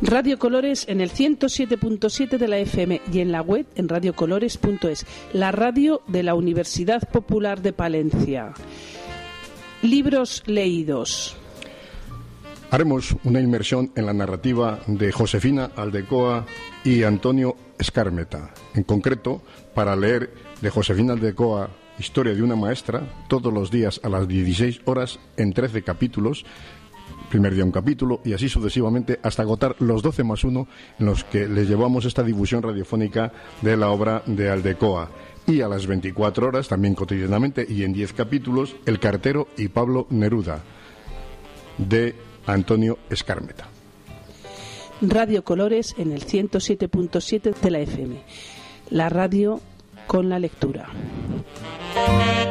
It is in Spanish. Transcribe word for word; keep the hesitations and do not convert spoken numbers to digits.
Radio Colores en el ciento siete punto siete de la F M y en la web en radio colores punto es, la radio de la Universidad Popular de Palencia. Libros leídos. Haremos una inmersión en la narrativa de Josefina Aldecoa y Antonio Escármeta. En concreto, para leer de Josefina Aldecoa, Historia de una maestra, todos los días a las dieciséis horas en trece capítulos, primer día un capítulo y así sucesivamente hasta agotar los doce más uno en los que les llevamos esta difusión radiofónica de la obra de Aldecoa. Y a las veinticuatro horas, también cotidianamente y en diez capítulos, El cartero y Pablo Neruda, de Antonio Escármeta. Radio Colores en el ciento siete punto siete de la F M, la radio con la lectura.